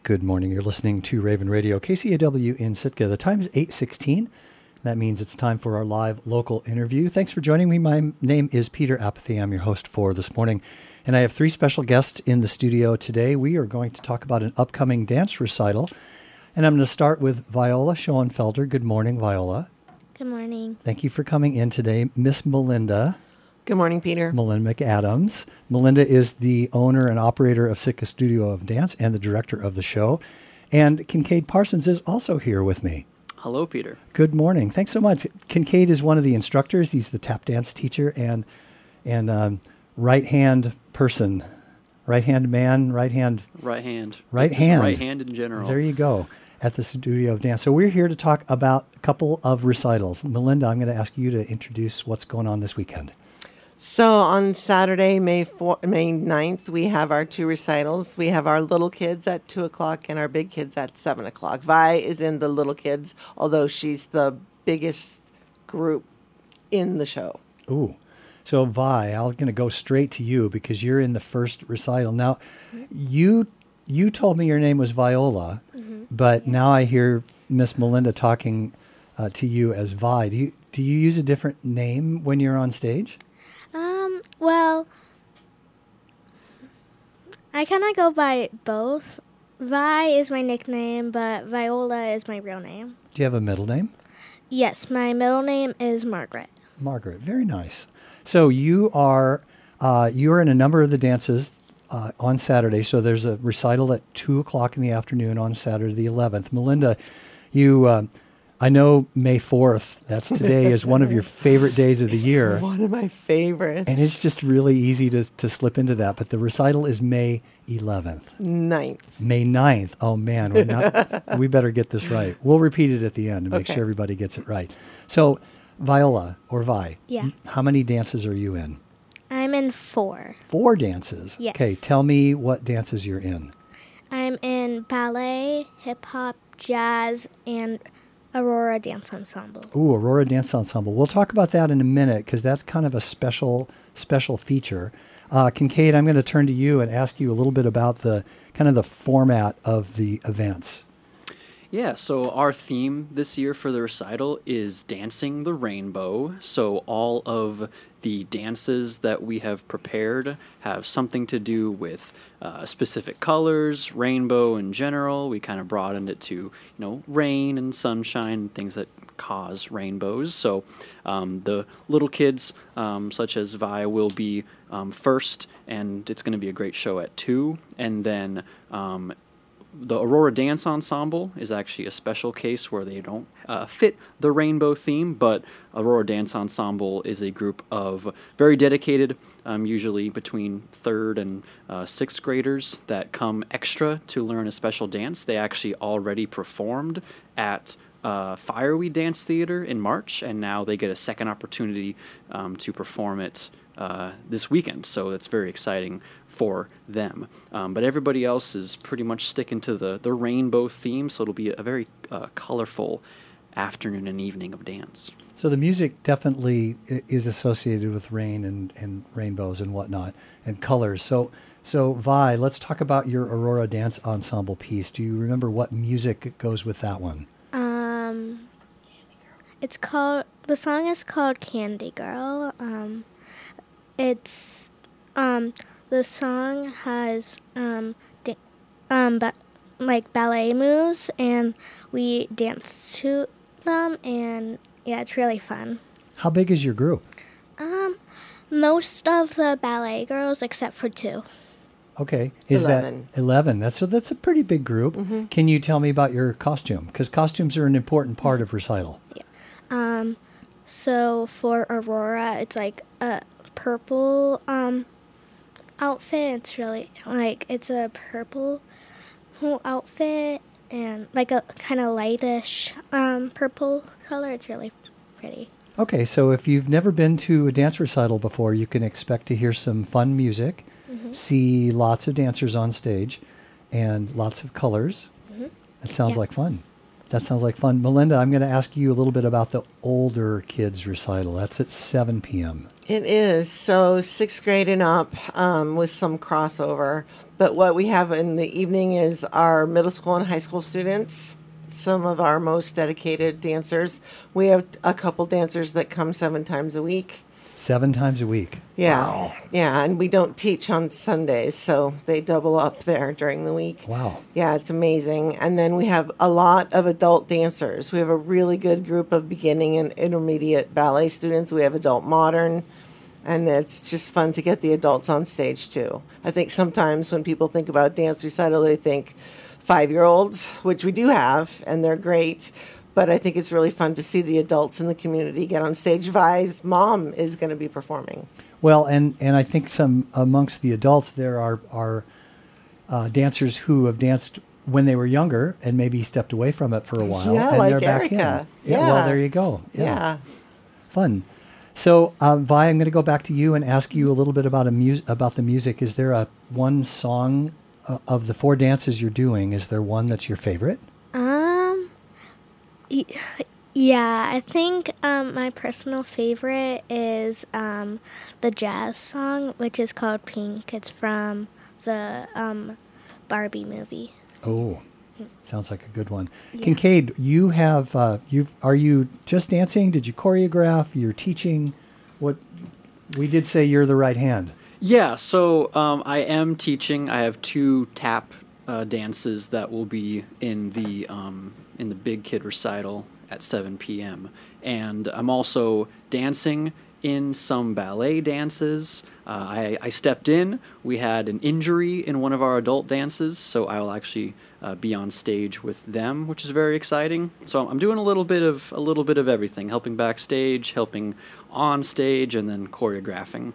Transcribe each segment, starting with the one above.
Good morning. You're listening to Raven Radio, KCAW in Sitka. The time is 8:16. That means it's time for our live local interview. Thanks for joining me. My name is Peter Apathy. I'm your host for this morning. And I have three special guests in the studio today. We are going to talk about an upcoming dance recital. And I'm going to start with Viola Schoenfelder. Good morning, Viola. Good morning. Thank you for coming in today. Miss Melinda. Good morning, Peter. Melinda McAdams. Melinda is the owner and operator of Sitka Studio of Dance and the director of the show. And Kincaid Parsons is also here with me. Hello, Peter. Good morning. Thanks so much. Kincaid is one of the instructors. He's the tap dance teacher and right-hand person. Right-hand man, right-hand... Right hand. Right hand. Right hand in general. There you go, at the Studio of Dance. So we're here to talk about a couple of recitals. Melinda, I'm going to ask you to introduce what's going on this weekend. So on Saturday, May 9th, we have our two recitals. We have our little kids at 2 o'clock and our big kids at 7 o'clock. Vi is in the little kids, although she's the biggest group in the show. Ooh. So Vi, I'm going to go straight to you because you're in the first recital. Now, you told me your name was Viola, but now I hear Miss Melinda talking to you as Vi. Do you use a different name when you're on stage? Well, I kind of go by both. Vi is my nickname, but Viola is my real name. Do you have a middle name? Yes, my middle name is Margaret. Margaret, very nice. So you're in a number of the dances on Saturday. So there's a recital at 2 o'clock in the afternoon on Saturday the 11th. Melinda, I know May 4th, that's today, is one of your favorite days of the year. One of my favorites. And it's just really easy to slip into that. But the recital is May 11th. 9th. May 9th. Oh, man. We better get this right. We'll repeat it at the end to make sure everybody gets it right. So, Viola, or Vi, how many dances are you in? I'm in 4. 4 dances? Yes. Okay, tell me what dances you're in. I'm in ballet, hip-hop, jazz, and Aurora Dance Ensemble. Ooh, Aurora Dance Ensemble. We'll talk about that in a minute because that's kind of a special feature. Kincaid, I'm going to turn to you and ask you a little bit about the kind of the format of the events. Yeah, so our theme this year for the recital is Dancing the Rainbow. So all of the dances that we have prepared have something to do with specific colors, rainbow in general. We kind of broadened it to, rain and sunshine, things that cause rainbows. So the little kids, such as Vi, will be first, and it's going to be a great show at 2. And then the Aurora Dance Ensemble is actually a special case where they don't fit the rainbow theme, but Aurora Dance Ensemble is a group of very dedicated, usually between 3rd and 6th graders that come extra to learn a special dance. They actually already performed at Fireweed Dance Theater in March, and now they get a second opportunity to perform it this weekend, so that's very exciting for them. But everybody else is pretty much sticking to the rainbow theme, so it'll be a very colorful afternoon and evening of dance. So the music definitely is associated with rain and rainbows and whatnot and colors. So Vi, let's talk about your Aurora Dance Ensemble piece. Do you remember what music goes with that one? The song is called Candy Girl. The song has ballet moves, and we dance to them, and it's really fun. How big is your group? Most of the ballet girls except for 2. Okay. 11. That 11? That's a pretty big group. Mm-hmm. Can you tell me about your costume? Because costumes are an important part of recital. Yeah. So for Aurora, it's like a purple outfit. It's really it's a purple outfit and like a kind of lightish purple color. It's really pretty. Okay, so if you've never been to a dance recital before, you can expect to hear some fun music, see lots of dancers on stage, and lots of colors. Mm-hmm. That sounds like fun. Melinda, I'm going to ask you a little bit about the older kids recital. That's at 7 p.m. It is. So sixth grade and up with some crossover. But what we have in the evening is our middle school and high school students, some of our most dedicated dancers. We have a couple dancers that come 7 times a week. 7 times a week. Yeah. Wow. Yeah, and we don't teach on Sundays, so they double up there during the week. Wow. Yeah, it's amazing. And then we have a lot of adult dancers. We have a really good group of beginning and intermediate ballet students. We have adult modern, and it's just fun to get the adults on stage too. I think sometimes when people think about dance recital, they think 5-year-olds, which we do have, and they're great. But I think it's really fun to see the adults in the community get on stage. Vi's mom is going to be performing. Well, and I think some amongst the adults there are dancers who have danced when they were younger and maybe stepped away from it for a while. Yeah, and like they're back Erica. in. Yeah. Well, there you go. Yeah. Fun. So, Vi, I'm going to go back to you and ask you a little bit about about the music. Is there one song of the 4 dances you're doing? Is there one that's your favorite? Yeah, I think my personal favorite is the jazz song, which is called Pink. It's from the Barbie movie. Oh, sounds like a good one. Yeah. Kincaid, you have are you just dancing? Did you choreograph? You're teaching? What we did say you're the right hand. Yeah, so I am teaching. I have 2 tap dances that will be in the big kid recital at 7 p.m. And I'm also dancing in some ballet dances. I stepped in. We had an injury in one of our adult dances, so I will actually be on stage with them, which is very exciting. So I'm doing a little bit of everything, helping backstage, helping on stage, and then choreographing.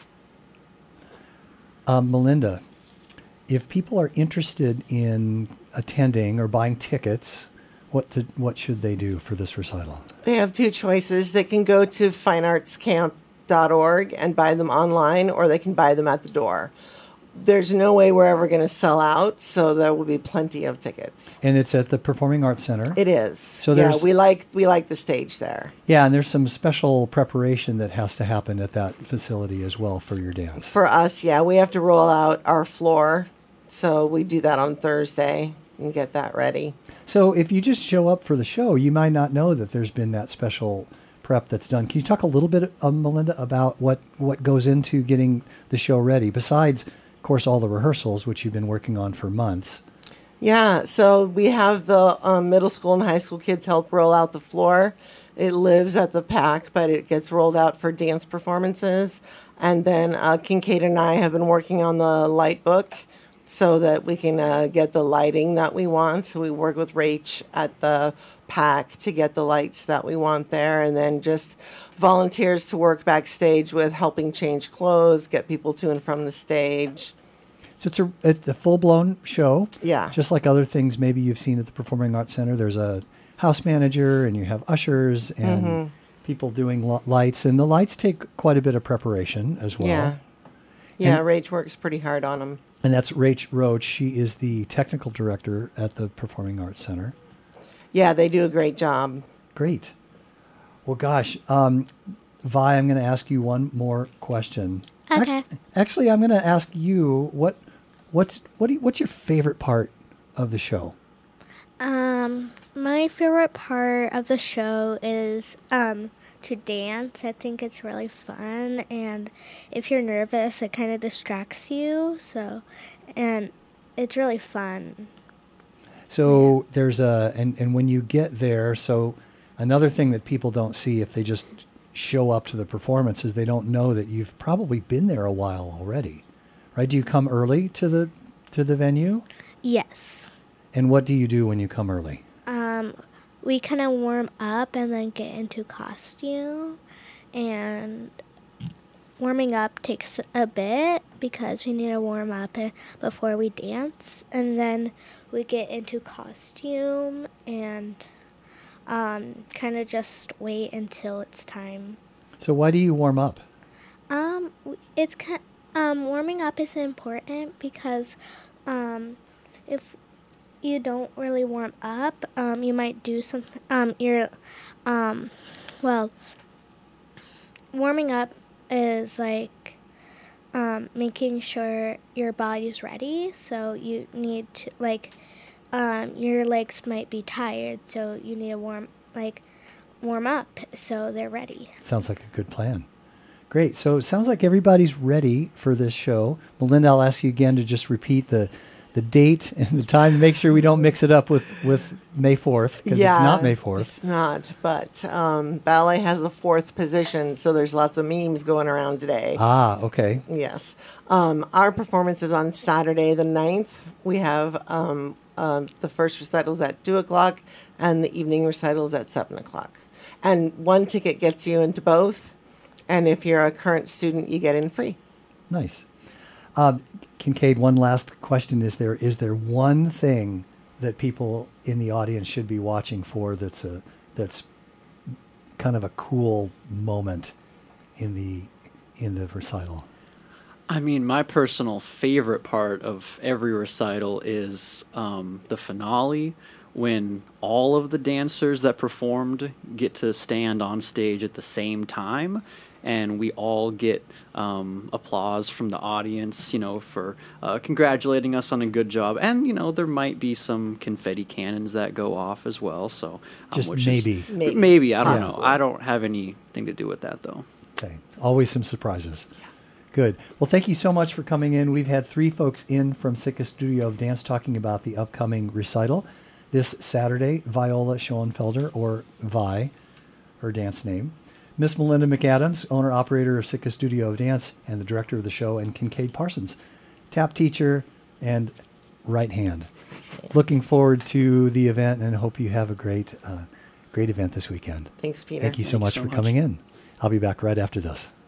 Melinda, if people are interested in attending or buying tickets, what should they do for this recital? They have 2 choices. They can go to fineartscamp.org and buy them online, or they can buy them at the door. There's no way we're ever going to sell out, so there will be plenty of tickets. And it's at the Performing Arts Center. It is. So yeah, there's we like the stage there. Yeah, and there's some special preparation that has to happen at that facility as well for your dance. For us, yeah, we have to roll out our floor, so we do that on Thursday and get that ready. So if you just show up for the show, you might not know that there's been that special prep that's done. Can you talk a little bit, Melinda, about what goes into getting the show ready, besides, of course, all the rehearsals, which you've been working on for months? Yeah, so we have the middle school and high school kids help roll out the floor. It lives at the PAC, but it gets rolled out for dance performances. And then Kincaid and I have been working on the light book so that we can get the lighting that we want. So we work with Rach at the PAC to get the lights that we want there, and then just volunteers to work backstage with helping change clothes, get people to and from the stage. So it's a full-blown show. Yeah. Just like other things maybe you've seen at the Performing Arts Center. There's a house manager, and you have ushers and people doing lights. And the lights take quite a bit of preparation as well. Yeah. Yeah, And- Rach works pretty hard on them. And that's Rach Roach. She is the technical director at the Performing Arts Center. Yeah, they do a great job. Great. Well, gosh, Vi, I'm going to ask you one more question. Okay. Actually, I'm going to ask you what's your favorite part of the show? My favorite part of the show is to dance. I think it's really fun, and if you're nervous, it kind of distracts you. And it's really fun. So there's and when you get there, so another thing that people don't see if they just show up to the performance is they don't know that you've probably been there a while already, right? Do you come early to the venue? Yes. And what do you do when you come early? We kind of warm up and then get into costume, and warming up takes a bit because we need to warm up before we dance, and then we get into costume and kind of just wait until it's time. So why do you warm up? It's warming up is important because if you don't really warm up, you might do something. Warming up is like making sure your body's ready. So you need to your legs might be tired, so you need to warm up so they're ready. Sounds like a good plan. Great. So it sounds like everybody's ready for this show. Melinda, I'll ask you again to just repeat the date and the time to make sure we don't mix it up with May 4th, because it's not May 4th. It's not, but ballet has a 4th position, so there's lots of memes going around today. Ah, okay. Yes. Our performance is on Saturday the 9th. We have the first recitals at 2 o'clock and the evening recitals at 7 o'clock. And one ticket gets you into both. And if you're a current student, you get in free. Nice. Kincaid, one last question. Is there one thing that people in the audience should be watching for that's kind of a cool moment in the recital? I mean, my personal favorite part of every recital is the finale, when all of the dancers that performed get to stand on stage at the same time, and we all get applause from the audience, for congratulating us on a good job. And, there might be some confetti cannons that go off as well. So just maybe, I don't know. I don't have anything to do with that, though. Okay. Always some surprises. Yeah. Good. Well, thank you so much for coming in. We've had 3 folks in from Sitka Studio of Dance talking about the upcoming recital this Saturday. Viola Schoenfelder, or Vi, her dance name. Miss Melinda McAdams, owner-operator of Sitka Studio of Dance and the director of the show, and Kincaid Parsons, tap teacher and right hand. Looking forward to the event and hope you have a great event this weekend. Thanks, Peter. Thank you so much for coming in. I'll be back right after this.